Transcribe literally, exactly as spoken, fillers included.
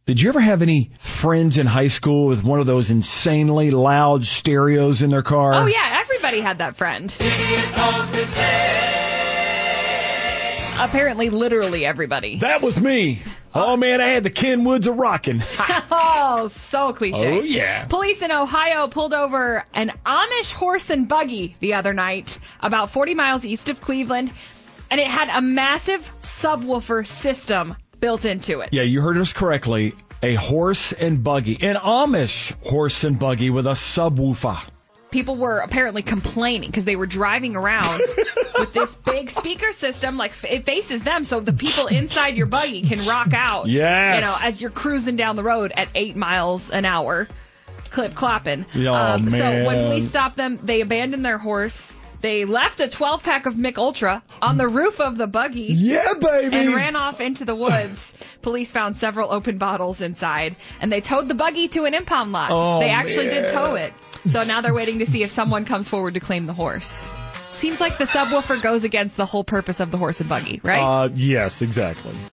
Did you ever have any friends in high school with one of those insanely loud stereos in their car? Oh, yeah. Everybody had that friend. Apparently, literally everybody. That was me. Oh, man, I had the Kenwoods a-rockin'. Oh, so cliche. Oh, yeah. Police in Ohio pulled over an Amish horse and buggy the other night, about forty miles east of Cleveland, and it had a massive subwoofer system built into it. Yeah, you heard us correctly. A horse and buggy. An Amish horse and buggy with a subwoofer. People were apparently complaining because they were driving around with this big speaker system, like it faces them, so the people inside your buggy can rock out. Yes. You know, as you're cruising down the road at eight miles an hour, clip clopping. Oh, um, so man. when police stopped them, they abandoned their horse. They left a twelve pack of Mick Ultra on the roof of the buggy. Yeah, baby. And ran off into the woods. Police found several open bottles inside, and they towed the buggy to an impound lot. Oh, they actually man. did tow it. So now they're waiting to see if someone comes forward to claim the horse. Seems like the subwoofer goes against the whole purpose of the horse and buggy, right? Uh, yes, exactly.